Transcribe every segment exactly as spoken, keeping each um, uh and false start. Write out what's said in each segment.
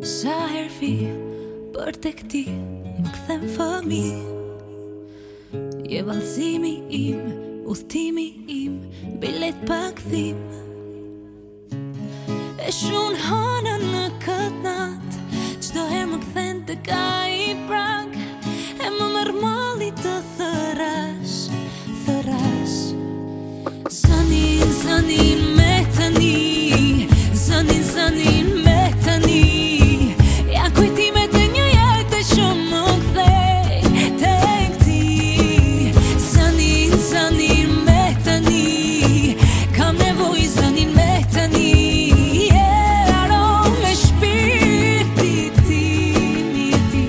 Sa her vi për te këti më kthem fëmi. Je vallëzimi im, udhtimi im, bilet pa kthim. E shun hana në këtë nat, çdo herë më kthen të ka i prag. E më merr malli të thërash, thërash. Zanin, zanin me tani, zanin, zanin me tani. Ja kujtimet e një jetë që më kthej tek ti. Zanin, zanin me tani, kam nevojë zanin me tani. Yeah, aro me shpirti tim i ti.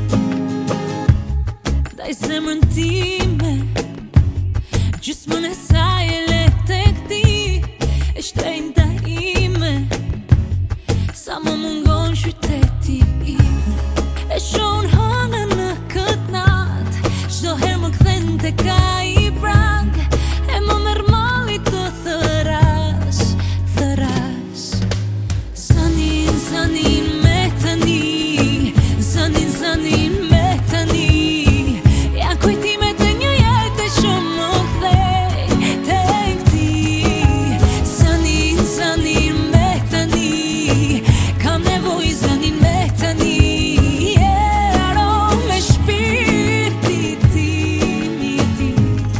Daj zemrën time, gjysmën e saj e le tek ti. E shtrenjta ime, sa më mungon qyteti im. E shon hënën në këtë nat, çdo herë më kthen te ka i prag. E më merr malli të thërash, thërash. Zanin, zanin me tani, zanin, zanin me tani. Ja kujtimet e një jetë që më kthej tek ti. Zanin, zanin me tani, kam nevojë zanin me tani. Yeah, aro me shpirti tim i ti.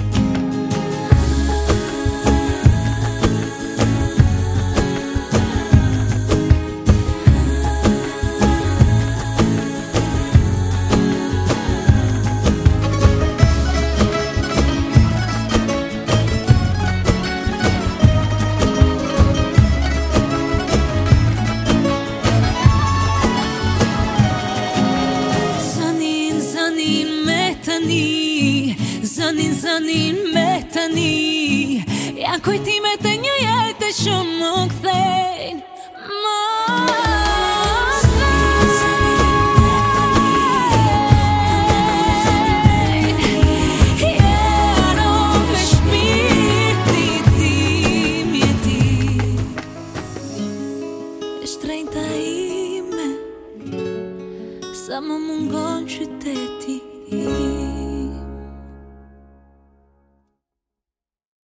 Zanin, zanin me tani, zanin, zanin me tani. Ja kujtimet e një jetë që më kthejnë më Yeah, aro me shpirti tim i ti. E shtrenjta ime, sa më mungon që